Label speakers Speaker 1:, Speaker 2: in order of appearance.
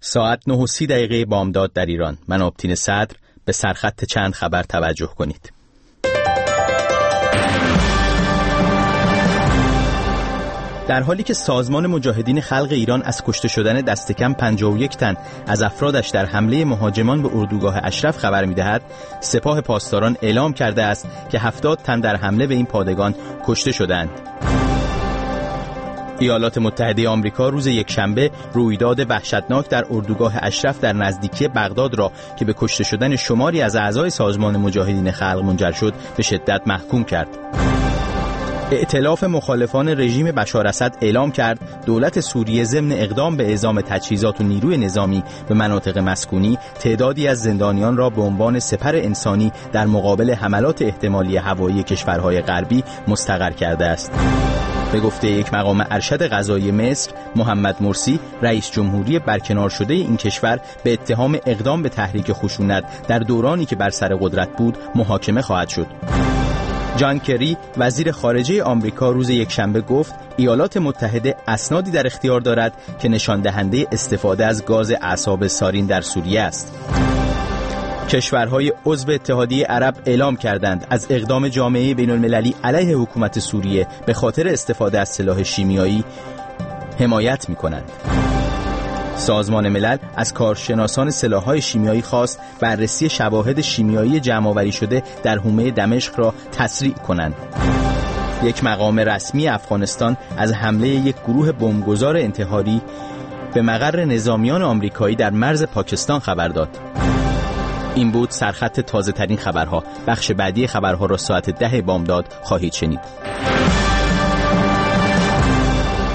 Speaker 1: ساعت 9:30 بامداد در ایران. من آبتین صدر. به سرخط چند خبر توجه کنید. در حالی که سازمان مجاهدین خلق ایران از کشته شدن دست کم 51 تن از افرادش در حمله مهاجمان به اردوگاه اشرف خبر می‌دهد، سپاه پاسداران اعلام کرده است که 70 تن در حمله به این پادگان کشته شدند. ایالات متحده آمریکا روز یکشنبه رویداد وحشتناک در اردوگاه اشرف در نزدیکی بغداد را که به کشته شدن شماری از اعضای سازمان مجاهدین خلق منجر شد به شدت محکوم کرد. ائتلاف مخالفان رژیم بشار اسد اعلام کرد دولت سوریه ضمن اقدام به اعزام تجهیزات و نیروی نظامی به مناطق مسکونی تعدادی از زندانیان را به عنوان سپر انسانی در مقابل حملات احتمالی هوایی کشورهای غربی مستقر کرده است. به گفته یک مقام ارشد قضایی مصر، محمد مرسی، رئیس جمهوری برکنار شده این کشور به اتهام اقدام به تحریک خشونت در دورانی که بر سر قدرت بود محاکمه خواهد شد. جان کری وزیر خارجه آمریکا روز یکشنبه گفت ایالات متحده اسنادی در اختیار دارد که نشان دهنده استفاده از گاز اعصاب سارین در سوریه است. کشورهای عضو اتحادیه عرب اعلام کردند از اقدام جامعه بین المللی علیه حکومت سوریه به خاطر استفاده از سلاح شیمیایی حمایت می‌کنند. سازمان ملل از کارشناسان سلاح‌های شیمیایی خواست بررسی شواهد شیمیایی جمع‌آوری شده در حومه دمشق را تسریع کنند. یک مقام رسمی افغانستان از حمله یک گروه بمبگذار انتحاری به مقر نظامیان آمریکایی در مرز پاکستان خبر داد. این بود سرخط تازه ترین خبرها. بخش بعدی خبرها را ساعت 10 بامداد خواهید شنید.